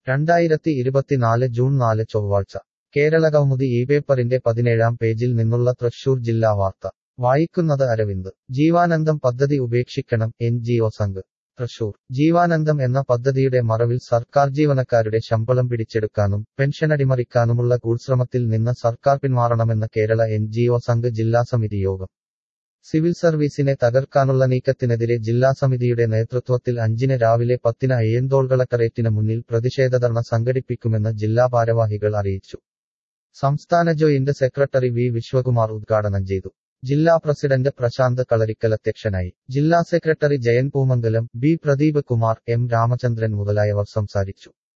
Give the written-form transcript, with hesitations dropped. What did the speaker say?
2024 June 4 ചൊവ്വാഴ്ച കേരളകൗമുദി ഈ പേപ്പറിന്റെ 17-ാം പേജിൽ നിന്നുള്ള തൃശൂർ ജില്ലാ വാർത്ത വായിക്കുന്നത് അരവിന്ദ്. ജീവാനന്ദം പദ്ധതി ഉപേക്ഷിക്കണം NGO സംഘ്. തൃശൂർ. ജീവാനന്ദം എന്ന പദ്ധതിയുടെ മറവിൽ സർക്കാർ ജീവനക്കാരുടെ ശമ്പളം പിടിച്ചെടുക്കാനും പെൻഷനടിമറിക്കാനുമുള്ള ഗൂഢശ്രമത്തിൽ നിന്ന് സർക്കാർ പിന്മാറണമെന്ന് കേരള NGO സംഘ് ജില്ലാ സമിതി യോഗം. സിവിൽ സർവീസിനെ തകർക്കാനുള്ള നീക്കത്തിനെതിരെ ജില്ലാ സമിതിയുടെ നേതൃത്വത്തിൽ 5-ന് രാവിലെ 10-ന് അയ്യന്തോൾ കളക്ടറേറ്റിന് മുന്നിൽ പ്രതിഷേധധർണ സംഘടിപ്പിക്കുമെന്ന് ജില്ലാ ഭാരവാഹികൾ അറിയിച്ചു. സംസ്ഥാന ജോയിന്റ് സെക്രട്ടറി വി വിശ്വകുമാർ ഉദ്ഘാടനം ചെയ്തു. ജില്ലാ പ്രസിഡന്റ് പ്രശാന്ത് കളരിക്കൽ അധ്യക്ഷനായി. ജില്ലാ secretary Jayan Poomangalam, B Pradeep Kumar, M Ramachandran മുതലായവർ സംസാരിച്ചു.